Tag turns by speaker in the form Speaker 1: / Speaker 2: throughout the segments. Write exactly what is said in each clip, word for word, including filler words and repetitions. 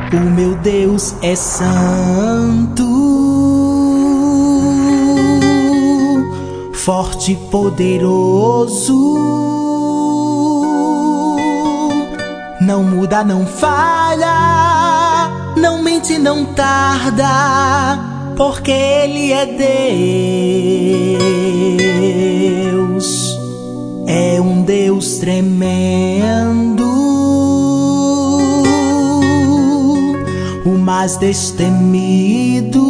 Speaker 1: O meu Deus é santo, forte e poderoso. Não muda, não falha, não mente, não tarda, porque Ele é Deus. É um Deus tremendo, o mais destemido.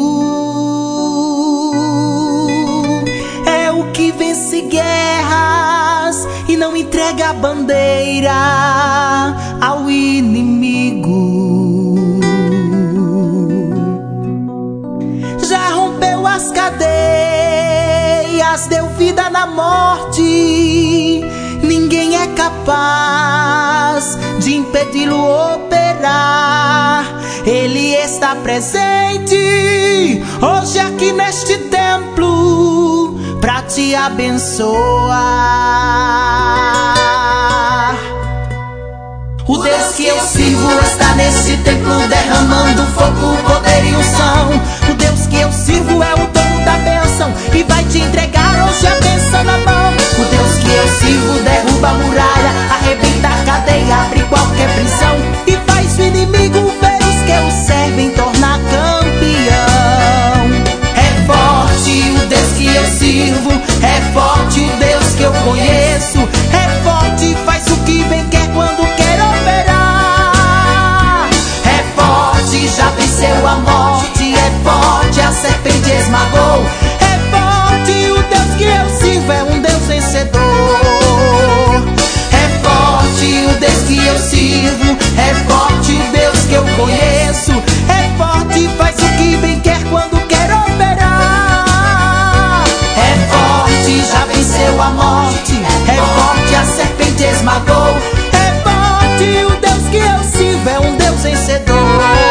Speaker 1: É o que vence guerras e não entrega a bandeira ao inimigo. Já rompeu as cadeias, deu vida na morte. Ninguém é capaz de impedi-lo operar. Ele está presente hoje aqui neste templo pra te abençoar. O Deus que eu sirvo está nesse templo derramando fogo, poder e unção. O Deus que eu sirvo é o dono da bênção e vai te entregar hoje a bênção na mão. O Deus que eu sirvo derruba a muralha, arrebenta a cadeia, abre qualquer prisão e faz o inimigo ver os que o servem tornar campeão. É forte o Deus que eu sirvo, é forte o Deus que eu conheço. É forte, faz o que bem quer quando quer operar. É forte, já venceu a morte. É forte, a serpente esmagou. É forte, o Deus que eu sirvo é um Deus vencedor. É forte o Deus que eu sirvo, é forte o Deus que eu conheço. É forte, faz o que bem quer quando quer operar. É forte, já venceu a morte. É forte, a serpente esmagou. É forte, o Deus que eu sirvo é um Deus vencedor.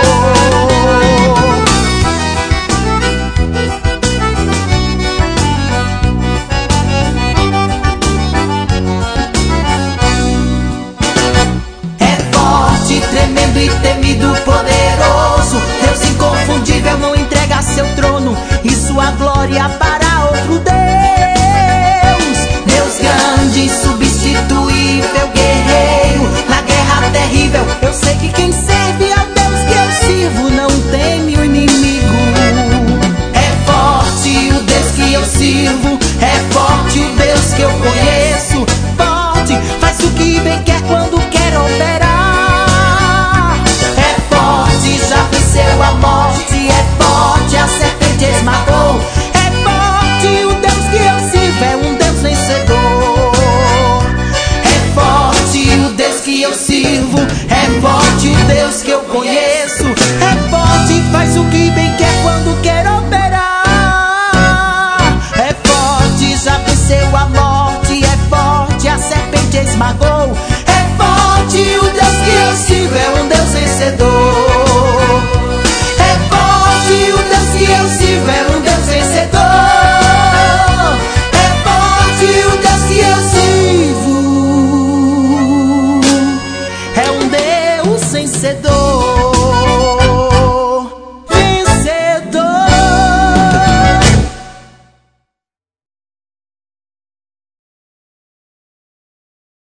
Speaker 1: Tremendo e temido, poderoso, Deus inconfundível, não entrega seu trono e sua glória para outro Deus. Deus grande, insubstituível, guerreiro, na guerra terrível. Eu sei que quem serve ao Deus que eu sirvo não teme o inimigo. É forte o Deus que eu sirvo, é forte o Deus que eu conheço. Forte, faz o que bem quer quando quer operar. Já venceu a morte, é forte, a serpente esmagou. É forte, o Deus que eu sirvo é um Deus vencedor. É forte, o Deus que eu sirvo, é forte, o Deus que eu conheço. É forte, faz o que bem quer quando quer operar. É forte, já venceu a morte. É forte, a serpente esmagou. É forte, o Deus que eu sirvo é um Deus vencedor. Vencedor.